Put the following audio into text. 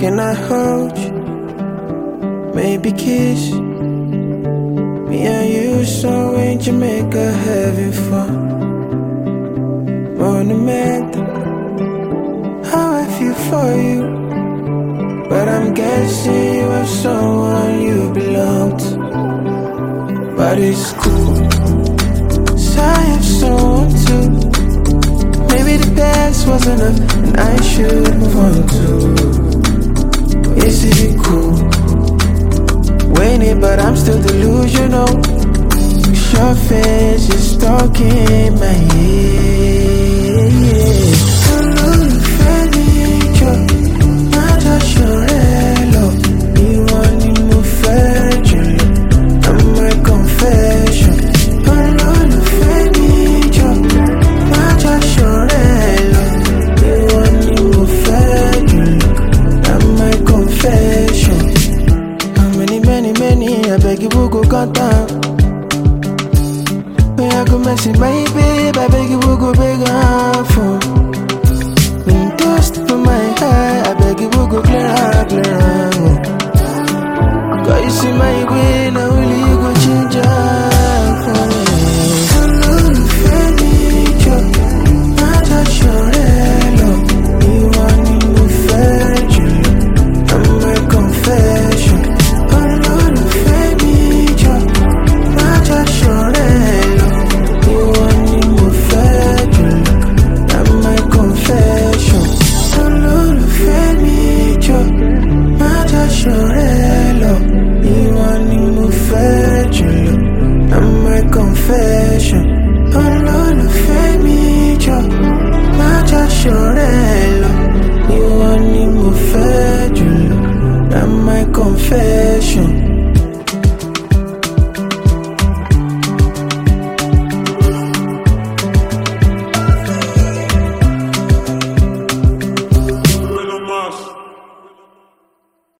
Can I hold you? Maybe kiss. Me and you so in Jamaica having fun. Monumental, how I feel for you. But I'm guessing you have someone you belong to. But it's cool, so I have someone too. Maybe the past was enough and I should move on too. Is it cool? Waiting, but I'm still delusional. Your face is stuck in my head.